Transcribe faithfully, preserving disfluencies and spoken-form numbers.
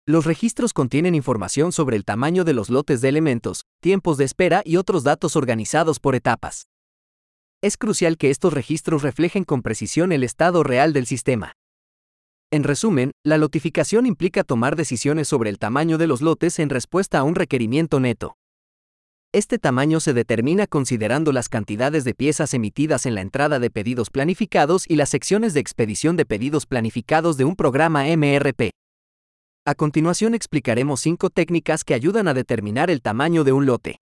Los registros contienen información sobre el tamaño de los lotes de elementos, tiempos de espera y otros datos organizados por etapas. Es crucial que estos registros reflejen con precisión el estado real del sistema. En resumen, la lotificación implica tomar decisiones sobre el tamaño de los lotes en respuesta a un requerimiento neto. Este tamaño se determina considerando las cantidades de piezas emitidas en la entrada de pedidos planificados y las secciones de expedición de pedidos planificados de un programa M R P. A continuación explicaremos cinco técnicas que ayudan a determinar el tamaño de un lote.